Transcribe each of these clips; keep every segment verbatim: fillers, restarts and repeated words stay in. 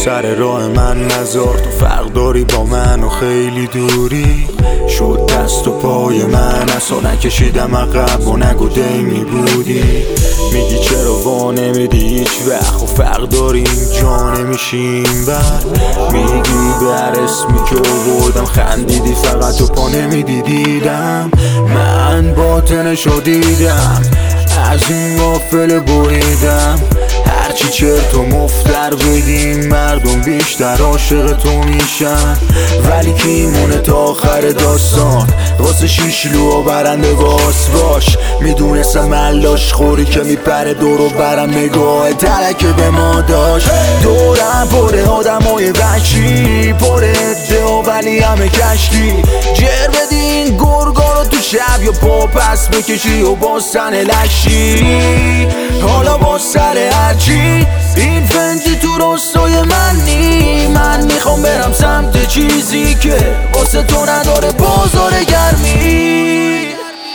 سر راه من نذار، تو فرق داری با من و خیلی دوری. شد دست و پای من اصلا نکشیدم عقب و نگو دیمی بودی. میگی چرا وا نمیدی هیچ وقت و فرق داریم جا نمیشیم بر. میگی بر اسمی که آوردم خندیدی فقط و پا نمیدیدم. من باطنشو دیدم از این غافل بریدم. هرچی چرت و مفتر بگیم مردم بیشتر عاشق تو میشن. ولی کی مونه تا آخر داستان واسه شیشلو و برنده باس باش. میدونستم ملاش خوری که میپره دور و برم نگاه ترکه به ما داشت. دورم پره آدمای وحشی پره عده ها ولی همه کشکی. جر بدین گرگا رو تو شب یا پا پس بکشی و باز تن لشی. حالا با سر هرچی این فنجی تو راستای من نی. من میخوام برم سمت چیزی که واسه تو نداره بازار گرمی.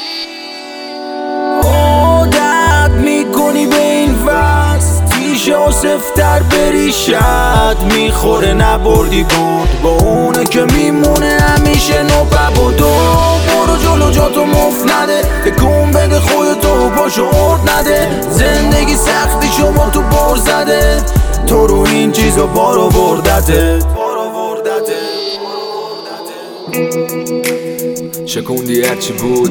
عادت میکنی به این وست تیشه و سفتر بریشت میخوره نبردی بود با اونه که میمونه همیشه نوبب و دو. برو جلو جاتو مفت نده تکون بده خودتو پاشو ارد نده. زندگی سختی شما تو بر زده تو رو این چیزا بارو بردته. شکوندی هرچی بود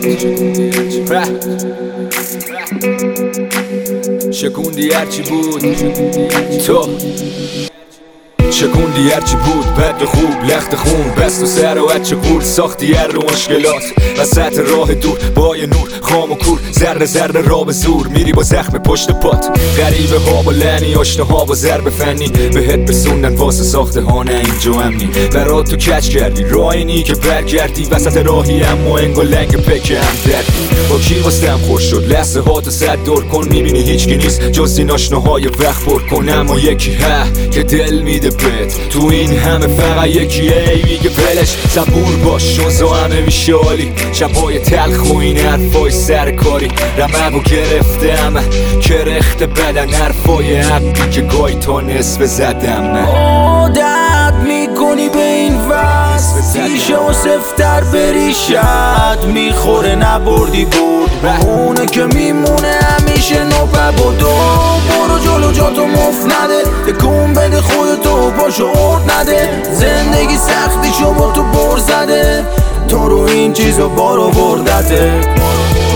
شکوندی هرچی بود تو شکوندی هرچی بود بد و خوب لخت خون بست و سر و چه قول ساختی هر رو مشکلات وسط راه دور با یه نور خام و کور ذره ذره را به زور میری با زخم پشت پات. غریبه ها با لعنی آشنا ها با ضرب فنی بهت بسوندن واسه ساخته ها نه اینجا امنی. برات تو کچ کردی راه اینی که برگردی وسط راهی اما انگا لنگ پک هم دردی. با کی واسم خوش شد لحظه ها تو صد دور کن میبینی هیچ کی نیست جز این آشناهای وقت پر کن. اما یکی ها که دل میده بهت تو این همه فقط یکی ای میگه بلش صبور باش شوزا همه میشه عالی. شبای تلخ و این حرفای سرکاری رمق و گرفته همه کرخت بدن حرفای حقی که گاهی تا نصف زدم. عادت میکنی به این وست تیشه و سفتر بریشت میخوره نبردی برد با اونه که میمونه همیشه نوبب و دو. برو جلو جاتو مفت نده تکون بده خودتو پاشو ارد نده. زندگی سختی شما تو بر زده تو رو این چیزا بارو بردته.